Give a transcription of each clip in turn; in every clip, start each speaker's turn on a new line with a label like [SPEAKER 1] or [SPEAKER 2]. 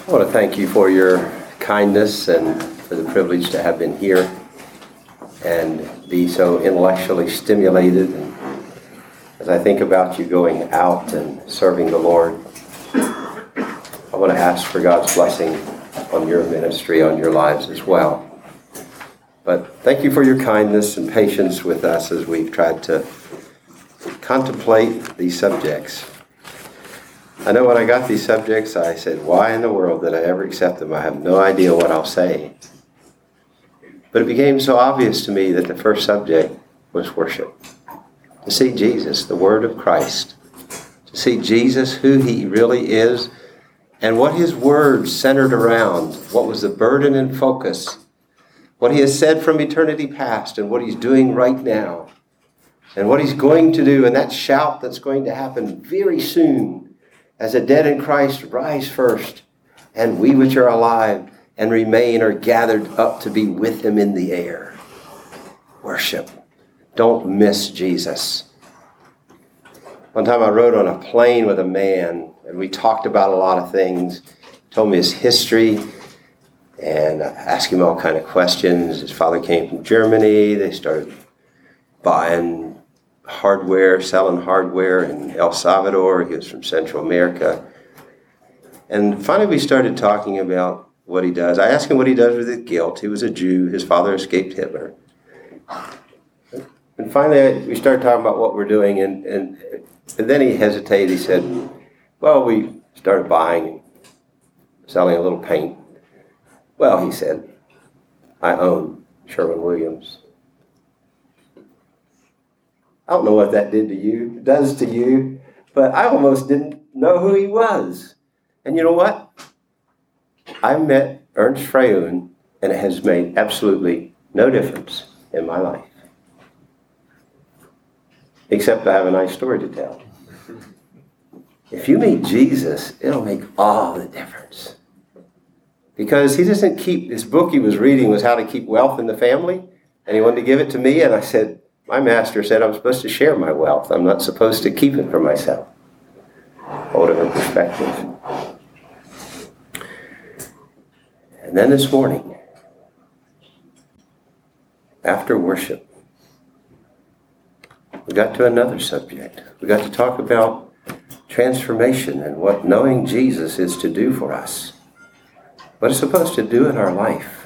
[SPEAKER 1] I want to thank you for your kindness and for the privilege to have been here and be so intellectually stimulated. And as I think about you going out and serving the Lord, I want to ask for God's blessing on your ministry, on your lives as well. But thank you for your kindness and patience with us as we've tried to contemplate these subjects. I know when I got these subjects, I said, why in the world did I ever accept them? I have no idea what I'll say. But it became so obvious to me that the first subject was worship. To see Jesus, the Word of Christ. To see Jesus, who He really is, and what His words centered around. What was the burden and focus. What He has said from eternity past and what He's doing right now. And what He's going to do, and that shout that's going to happen very soon. As the dead in Christ rise first, and we which are alive and remain are gathered up to be with Him in the air. Worship. Don't miss Jesus. One time I rode on a plane with a man, and we talked about a lot of things. He told me his history, and I asked him all kind of questions. His father came from Germany. They started buying hardware, selling hardware in El Salvador. He was from Central America. And finally we started talking about what he does. I asked him what he does with his guilt. He was a Jew. His father escaped Hitler. And finally we started talking about what we're doing. And then he hesitated. He said, well, we started buying and selling a little paint. Well, he said, I own Sherwin-Williams. I don't know what that does to you, but I almost didn't know who he was. And you know what? I met Ernst Freyun, and it has made absolutely no difference in my life. Except I have a nice story to tell. If you meet Jesus, it'll make all the difference. Because he doesn't this book he was reading was How to Keep Wealth in the Family, and he wanted to give it to me, and I said, my master said I'm supposed to share my wealth. I'm not supposed to keep it for myself. Hold it in perspective. And then this morning, after worship, we got to another subject. We got to talk about transformation and what knowing Jesus is to do for us. What it's supposed to do in our life.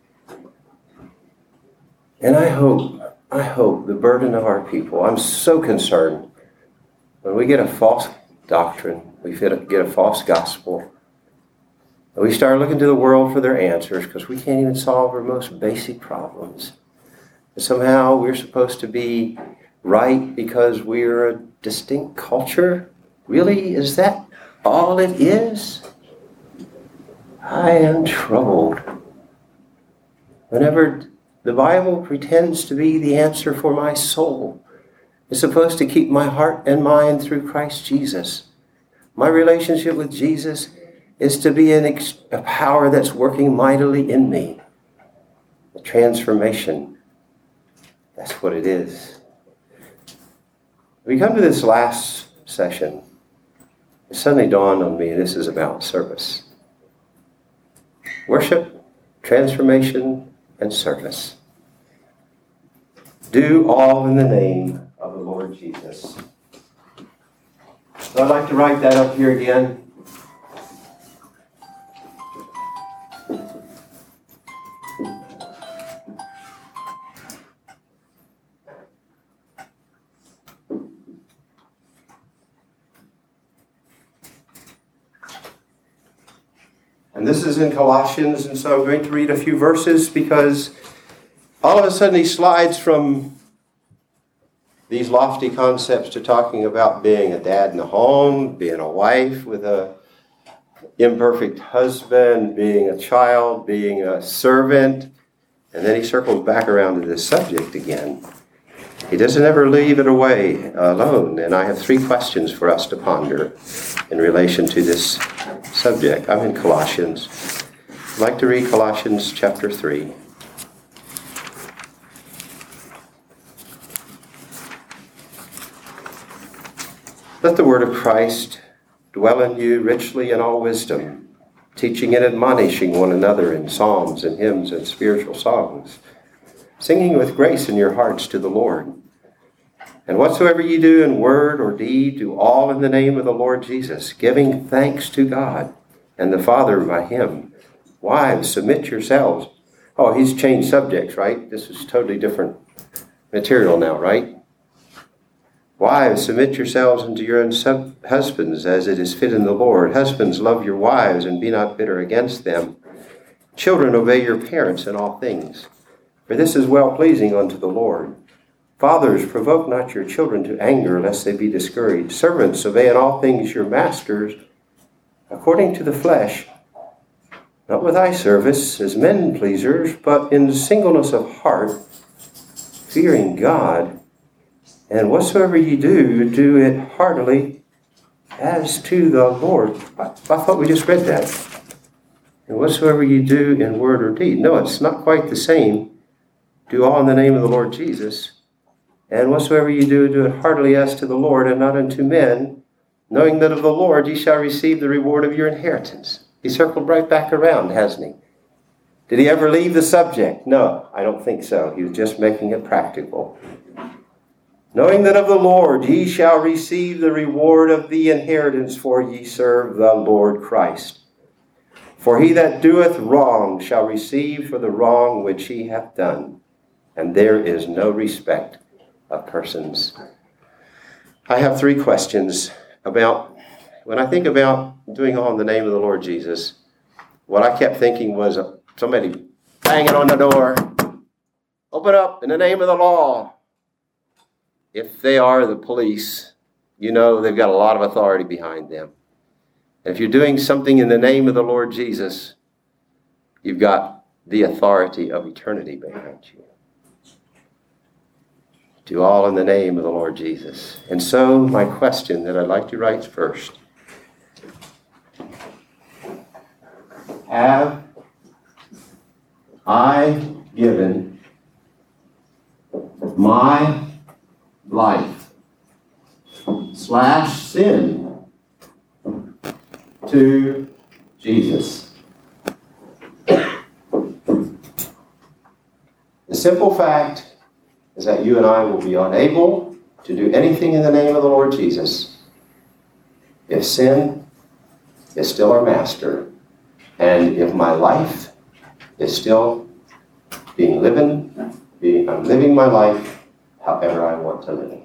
[SPEAKER 1] And I hope the burden of our people, I'm so concerned when we get a false doctrine, we get a false gospel, and we start looking to the world for their answers because we can't even solve our most basic problems. And somehow we're supposed to be right because we're a distinct culture. Really, is that all it is? I am troubled. Whenever the Bible pretends to be the answer for my soul. It's supposed to keep my heart and mind through Christ Jesus. My relationship with Jesus is to be a power that's working mightily in me. A transformation. That's what it is. We come to this last session. It suddenly dawned on me this is about service. Worship, transformation, and service. Do all in the name of the Lord Jesus. So I'd like to write that up here again. And this is in Colossians, and so I'm going to read a few verses because all of a sudden he slides from these lofty concepts to talking about being a dad in the home, being a wife with an imperfect husband, being a child, being a servant. And then he circles back around to this subject again. He doesn't ever leave it away alone. And I have 3 questions for us to ponder in relation to this subject. I'm in Colossians. I'd like to read Colossians chapter 3. Let the word of Christ dwell in you richly in all wisdom, teaching and admonishing one another in psalms and hymns and spiritual songs, singing with grace in your hearts to the Lord. And whatsoever ye do in word or deed, do all in the name of the Lord Jesus, giving thanks to God and the Father by him. Wives, submit yourselves. Oh, he's changed subjects, right? This is totally different material now, right? Wives, submit yourselves unto your own husbands, as it is fit in the Lord. Husbands, love your wives, and be not bitter against them. Children, obey your parents in all things, for this is well-pleasing unto the Lord. Fathers, provoke not your children to anger, lest they be discouraged. Servants, obey in all things your masters, according to the flesh, not with eye service as men pleasers, but in singleness of heart, fearing God. And whatsoever ye do, do it heartily as to the Lord. I thought we just read that. And whatsoever ye do in word or deed. No, it's not quite the same. Do all in the name of the Lord Jesus. And whatsoever ye do, do it heartily as to the Lord and not unto men, knowing that of the Lord ye shall receive the reward of your inheritance. He circled right back around, hasn't he? Did he ever leave the subject? No, I don't think so. He was just making it practical. Knowing that of the Lord ye shall receive the reward of the inheritance, for ye serve the Lord Christ. For he that doeth wrong shall receive for the wrong which he hath done, and there is no respect of persons. I have 3 questions about, when I think about doing all in the name of the Lord Jesus, what I kept thinking was somebody banging on the door, open up in the name of the law. If they are the police, you know they've got a lot of authority behind them. And if you're doing something in the name of the Lord Jesus, you've got the authority of eternity behind you. Do all in the name of the Lord Jesus. And so my question that I'd like to write first. Have I given my life / sin to Jesus? The simple fact is that you and I will be unable to do anything in the name of the Lord Jesus if sin is still our master, and if my life is still I'm living my life however I want to live it.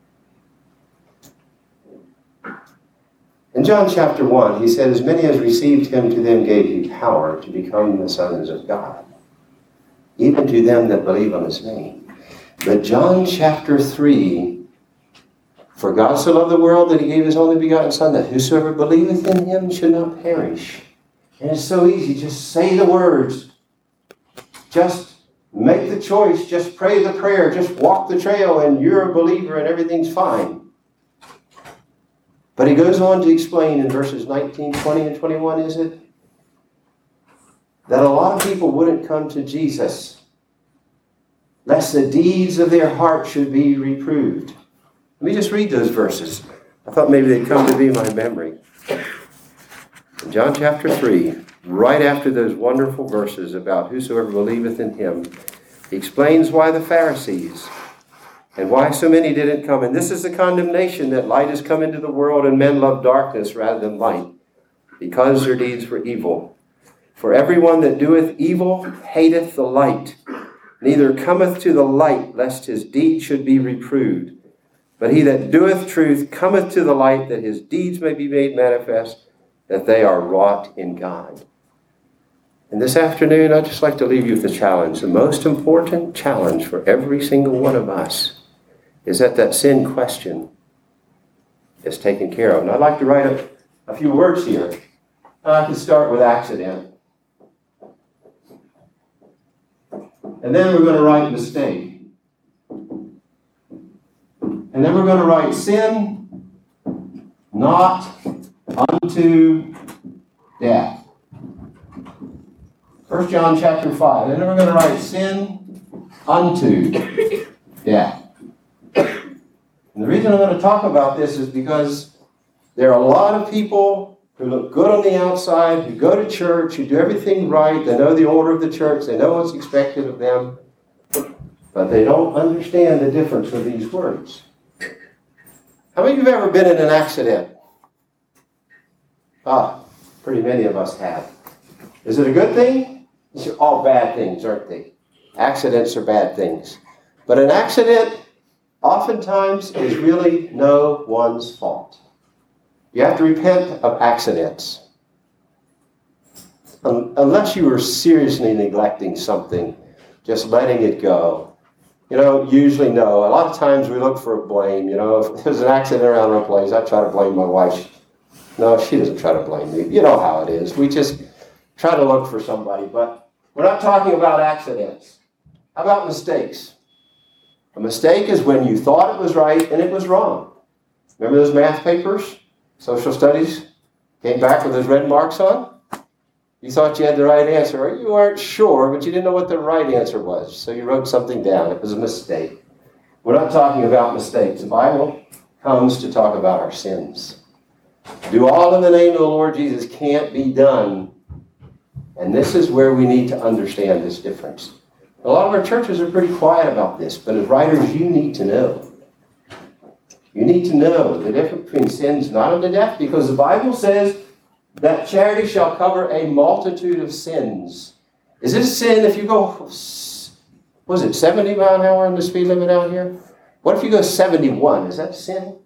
[SPEAKER 1] In John chapter 1, he said, as many as received him, to them gave he power to become the sons of God, even to them that believe on his name. But John chapter 3, for God so loved the world that he gave his only begotten Son, that whosoever believeth in him should not perish. And it's so easy. Just say the words. Just make the choice. Just pray the prayer. Just walk the trail, and you're a believer and everything's fine. But he goes on to explain in verses 19, 20, and 21, is it? That a lot of people wouldn't come to Jesus lest the deeds of their heart should be reproved. Let me just read those verses. I thought maybe they'd come to be my memory. In John chapter 3, right after those wonderful verses about whosoever believeth in him, he explains why the Pharisees and why so many didn't come. And this is the condemnation, that light has come into the world, and men love darkness rather than light, because their deeds were evil. For everyone that doeth evil hateth the light, neither cometh to the light, lest his deed should be reproved. But he that doeth truth cometh to the light, that his deeds may be made manifest, that they are wrought in God. And this afternoon, I'd just like to leave you with a challenge. The most important challenge for every single one of us is that sin question is taken care of. And I'd like to write a few words here. I can start with accident. And then we're going to write mistake. And then we're going to write sin not unto death. 1 John chapter 5. And then we're going to write sin unto death. And the reason I'm going to talk about this is because there are a lot of people who look good on the outside, who go to church, who do everything right, they know the order of the church, they know what's expected of them, but they don't understand the difference of these words. How many of you have ever been in an accident? Pretty many of us have. Is it a good thing? These are all bad things, aren't they? Accidents are bad things. But an accident oftentimes is really no one's fault. You have to repent of accidents. Unless you were seriously neglecting something, just letting it go. Usually no. A lot of times we look for blame. If there's an accident around our place, I try to blame my wife. No, she doesn't try to blame me. You know how it is. We just try to look for somebody. But we're not talking about accidents. How about mistakes? A mistake is when you thought it was right and it was wrong. Remember those math papers? Social studies came back with those red marks on? You thought you had the right answer, or you weren't sure, but you didn't know what the right answer was. So you wrote something down. It was a mistake. We're not talking about mistakes. The Bible comes to talk about our sins. Do all in the name of the Lord Jesus can't be done. And this is where we need to understand this difference. A lot of our churches are pretty quiet about this, but as writers, you need to know. You need to know the difference between sins not unto death, because the Bible says that charity shall cover a multitude of sins. Is it a sin if you go, 70 mile an hour in the speed limit out here? What if you go 71? Is that sin?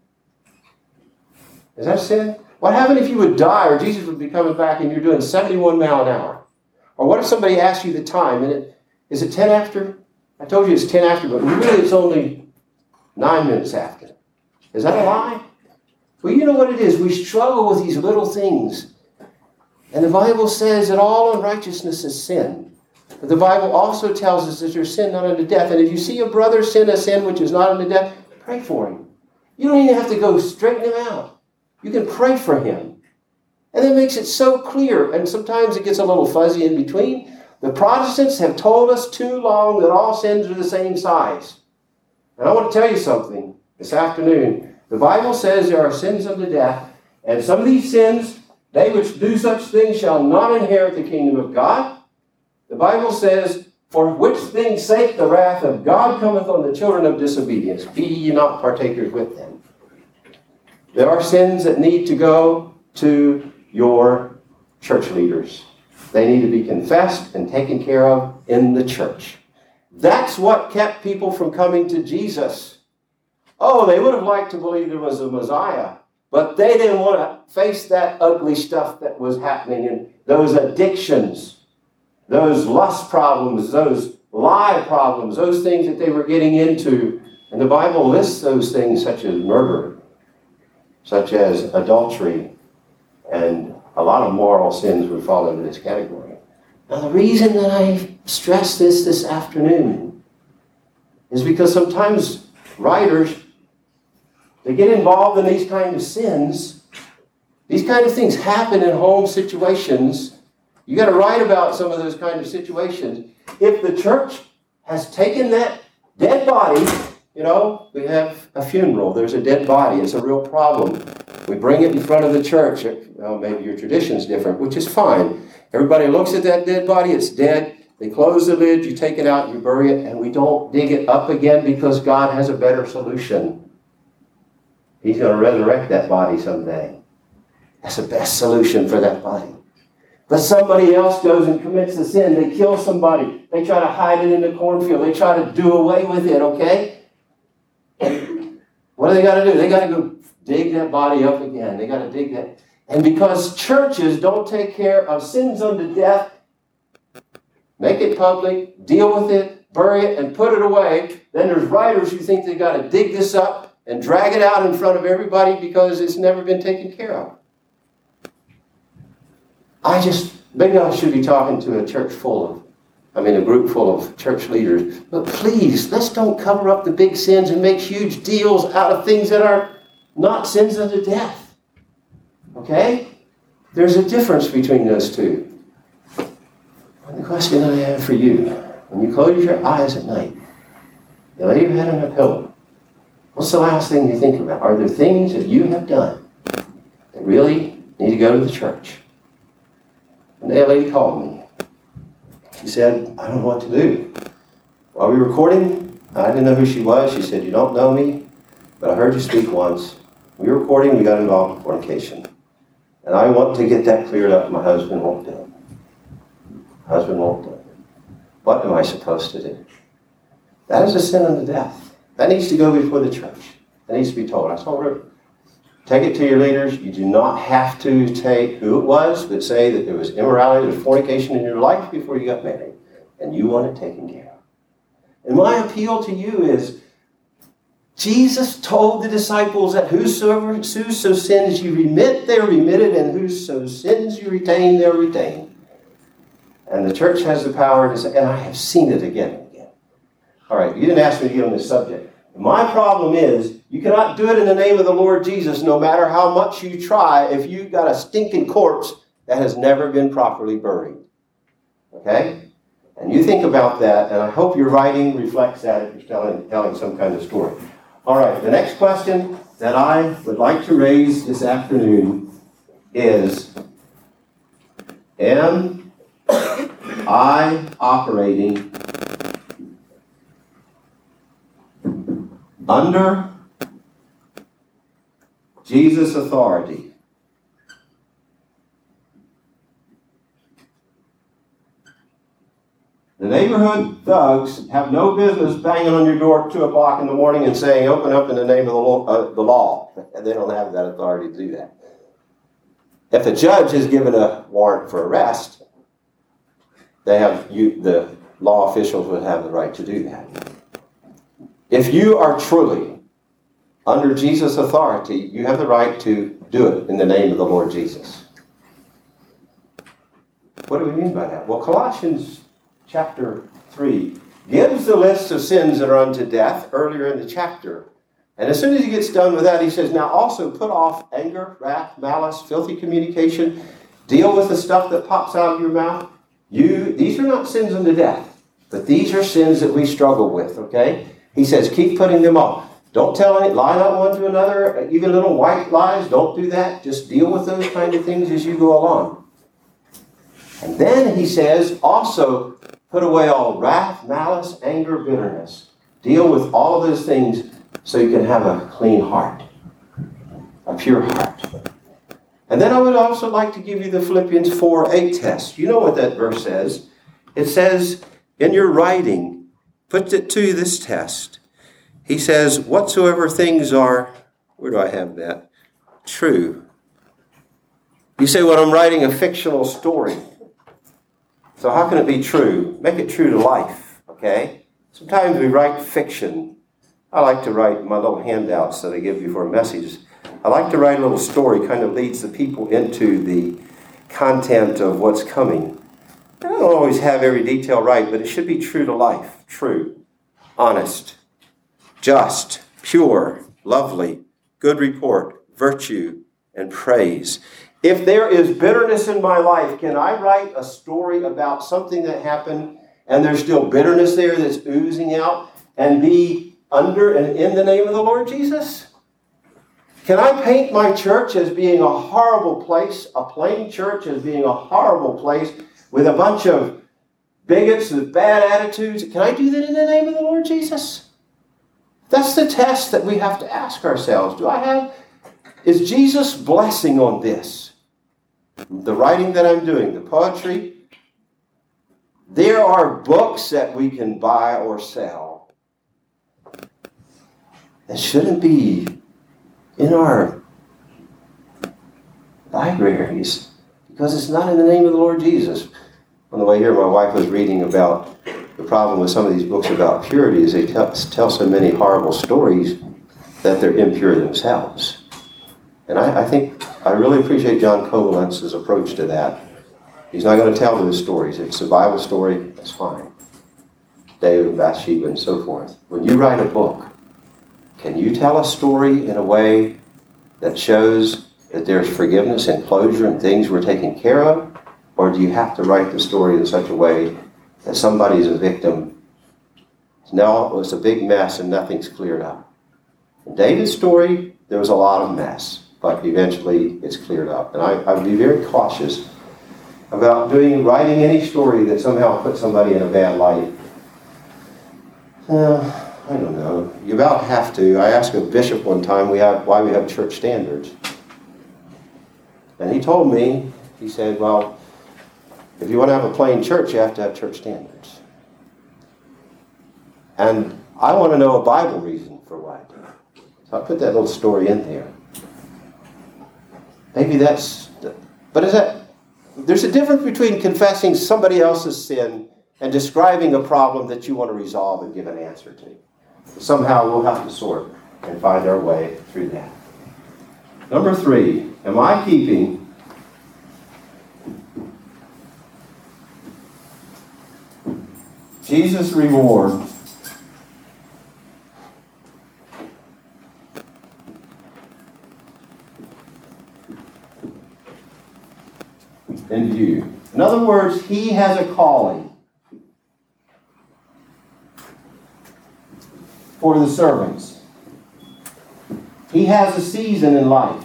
[SPEAKER 1] Is that sin? What happened if you would die or Jesus would be coming back and you're doing 71 mile an hour? Or what if somebody asked you the time and is it 10 after? I told you it's 10 after, but really it's only 9 minutes after. Is that a lie? Well, you know what it is. We struggle with these little things. And the Bible says that all unrighteousness is sin. But the Bible also tells us that there's sin not unto death. And if you see a brother sin a sin which is not unto death, pray for him. You don't even have to go straighten him out. You can pray for him. And it makes it so clear. And sometimes it gets a little fuzzy in between. The Protestants have told us too long that all sins are the same size. And I want to tell you something this afternoon. The Bible says there are sins unto death. And some of these sins, they which do such things shall not inherit the kingdom of God. The Bible says, for which things sake the wrath of God cometh on the children of disobedience. Be ye not partakers with them. There are sins that need to go to your church leaders. They need to be confessed and taken care of in the church. That's what kept people from coming to Jesus. Oh, they would have liked to believe there was a Messiah, but they didn't want to face that ugly stuff that was happening and those addictions, those lust problems, those lie problems, those things that they were getting into. And the Bible lists those things such as murder, such as adultery, and a lot of moral sins would fall into this category. Now, the reason that I stress this afternoon is because sometimes writers, they get involved in these kind of sins. These kind of things happen in home situations. You got to write about some of those kind of situations. If the church has taken that dead body, we have a funeral. There's a dead body. It's a real problem. We bring it in front of the church. Well, maybe your tradition's different, which is fine. Everybody looks at that dead body. It's dead. They close the lid. You take it out. You bury it. And we don't dig it up again because God has a better solution. He's going to resurrect that body someday. That's the best solution for that body. But somebody else goes and commits the sin. They kill somebody. They try to hide it in the cornfield. They try to do away with it, okay? What do they got to do? They got to go dig that body up again. They got to dig that. And because churches don't take care of sins unto death, make it public, deal with it, bury it, and put it away, then there's writers who think they got to dig this up and drag it out in front of everybody because it's never been taken care of. Maybe I should be talking to a group full of church leaders. But please, let's don't cover up the big sins and make huge deals out of things that are not sins unto death. Okay? There's a difference between those two. And the question I have for you, when you close your eyes at night, you lay your head on a pillow, what's the last thing you think about? Are there things that you have done that really You need to go to the church. And the lady called me. She said, I don't know what to do. While we were recording, I didn't know who she was. She said, you don't know me, but I heard you speak once. We were recording, we got involved in fornication. And I want to get that cleared up. My husband won't do it. Husband won't do it. What am I supposed to do? That is a sin unto death. That needs to go before the church. That needs to be told. I told her, take it to your leaders. You do not have to take who it was, but say that there was immorality, there was fornication in your life before you got married. And you want it taken care of. And my appeal to you is, Jesus told the disciples that whoso sins you remit, they're remitted, and whoso sins you retain, they're retained. And the church has the power to say, and I have seen it again and again. All right, you didn't ask me to get on this subject. My problem is, you cannot do it in the name of the Lord Jesus, no matter how much you try, if you've got a stinking corpse that has never been properly buried. Okay? And you think about that, and I hope your writing reflects that if you're telling some kind of story. All right, the next question that I would like to raise this afternoon is, am I operating under Jesus' authority? The neighborhood thugs have no business banging on your door at 2 o'clock in the morning and saying, open up in the name of the law. And they don't have that authority to do that. If the judge has given a warrant for arrest, the law officials would have the right to do that. If you are truly under Jesus' authority, you have the right to do it in the name of the Lord Jesus. What do we mean by that? Well, Colossians chapter 3 gives the list of sins that are unto death earlier in the chapter. And as soon as he gets done with that, he says, now also put off anger, wrath, malice, filthy communication. Deal with the stuff that pops out of your mouth. These are not sins unto death, but these are sins that we struggle with, okay? He says, keep putting them off. Don't tell any, lie not one to another, even little white lies. Don't do that. Just deal with those kind of things as you go along. And then he says, also, put away all wrath, malice, anger, bitterness. Deal with all of those things so you can have a clean heart, a pure heart. And then I would also like to give you the Philippians 4:8 test. You know what that verse says. It says, in your writing, put it to this test. He says, whatsoever things are, where do I have that? True. You say, well, I'm writing a fictional story. So how can it be true? Make it true to life, okay? Sometimes we write fiction. I like to write my little handouts that I give you for messages. I like to write a little story, kind of leads the people into the content of what's coming. I don't always have every detail right, but it should be true to life. True, honest, just, pure, lovely, good report, virtue, and praise. If there is bitterness in my life, can I write a story about something that happened and there's still bitterness there that's oozing out and be under and in the name of the Lord Jesus? Can I paint my church as being a horrible place, a plain church as being a horrible place with a bunch of bigots with bad attitudes? Can I do that in the name of the Lord Jesus? That's the test that we have to ask ourselves. Is Jesus' blessing on this? The writing that I'm doing, the poetry, there are books that we can buy or sell that shouldn't be in our libraries because it's not in the name of the Lord Jesus. On the way here, my wife was reading about the problem with some of these books about purity is they tell so many horrible stories that they're impure themselves. And I really appreciate John Kovalentz's approach to that. He's not going to tell those stories. If it's a Bible story, that's fine. David and Bathsheba and so forth. When you write a book, can you tell a story in a way that shows that there's forgiveness and closure and things were taken care of? Or do you have to write the story in such a way that somebody's a victim? No, it's a big mess and nothing's cleared up. In David's story, there was a lot of mess. but eventually it's cleared up. And I'd be very cautious about writing any story that somehow puts somebody in a bad light. I don't know. You about have to. I asked a bishop one time why we have church standards. And he told me, he said, well, if you want to have a plain church, you have to have church standards. And I want to know a Bible reason for why I do it. So I put that little story in there. Maybe there's a difference between confessing somebody else's sin and describing a problem that you want to resolve and give an answer to. Somehow we'll have to sort and find our way through that. Number 3, am I keeping Jesus' reward in view? In other words, he has a calling for the servants. He has a season in life.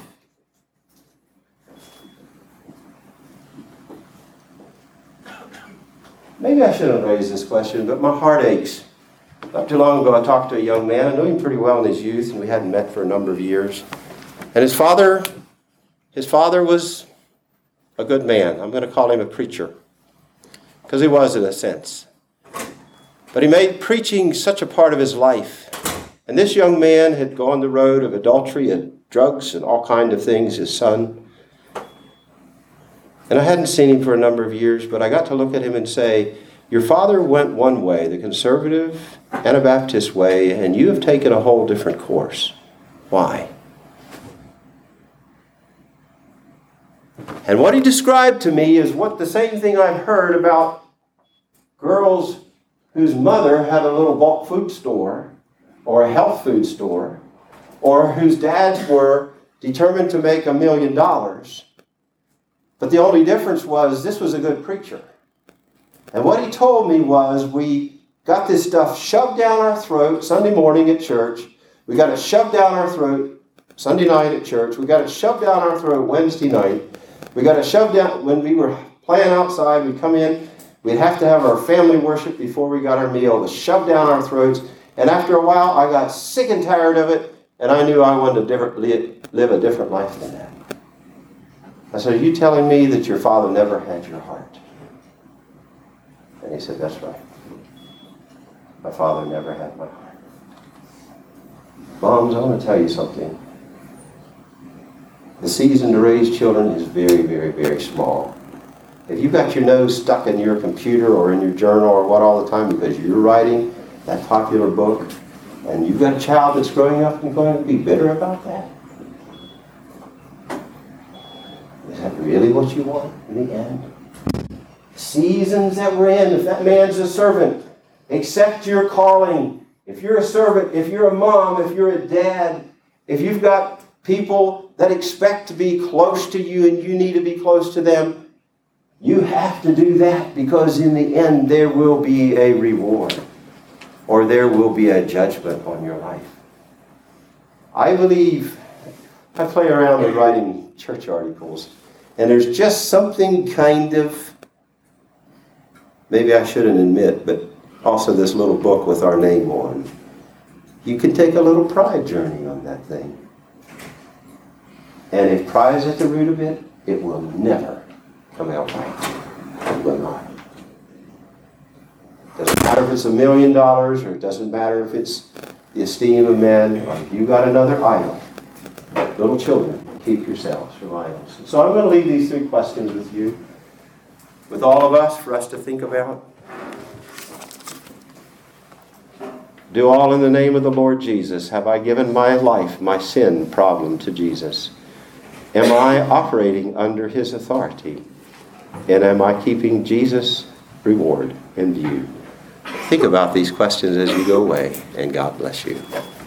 [SPEAKER 1] Maybe I shouldn't have raised this question, but my heart aches. Not too long ago, I talked to a young man. I knew him pretty well in his youth, and we hadn't met for a number of years. And his father was a good man. I'm going to call him a preacher, because he was in a sense. But he made preaching such a part of his life. And this young man had gone the road of adultery and drugs and all kinds of things, his son. And I hadn't seen him for a number of years, but I got to look at him and say, your father went one way, the conservative Anabaptist way, and you have taken a whole different course. Why? And what he described to me is the same thing I've heard about girls whose mother had a little bulk food store or a health food store, or whose dads were determined to make $1 million. But the only difference was this was a good preacher. And what he told me was we got this stuff shoved down our throat Sunday morning at church. We got it shoved down our throat Sunday night at church. We got it shoved down our throat Wednesday night. We got it shoved down when we were playing outside. We'd come in. We'd have to have our family worship before we got our meal. It was shoved down our throats. And after a while, I got sick and tired of it, and I knew I wanted to live a different life than that. I said, are you telling me that your father never had your heart? And he said, that's right. My father never had my heart. Moms, I want to tell you something. The season to raise children is very, very, very small. If you've got your nose stuck in your computer or in your journal or what all the time because you're writing that popular book, and you've got a child that's growing up and going to be bitter about that, is that really what you want in the end? Seasons that we're in, if that man's a servant, accept your calling. If you're a servant, if you're a mom, if you're a dad, if you've got people that expect to be close to you and you need to be close to them, you have to do that, because in the end there will be a reward, or there will be a judgment on your life. I believe, I play around with writing church articles, and there's just something kind of, maybe I shouldn't admit, but also this little book with our name on. You can take a little pride journey on that thing. And if pride is at the root of it, it will never come out right. It will not. It doesn't matter if it's $1 million, or it doesn't matter if it's the esteem of men, or if you got another idol. Little children, keep yourselves from idols. So I'm going to leave these 3 questions with you, with all of us, for us to think about. Do all in the name of the Lord Jesus. Have I given my life, my sin problem to Jesus? Am I operating under His authority? And am I keeping Jesus' reward in view? Think about these questions as you go away, and God bless you.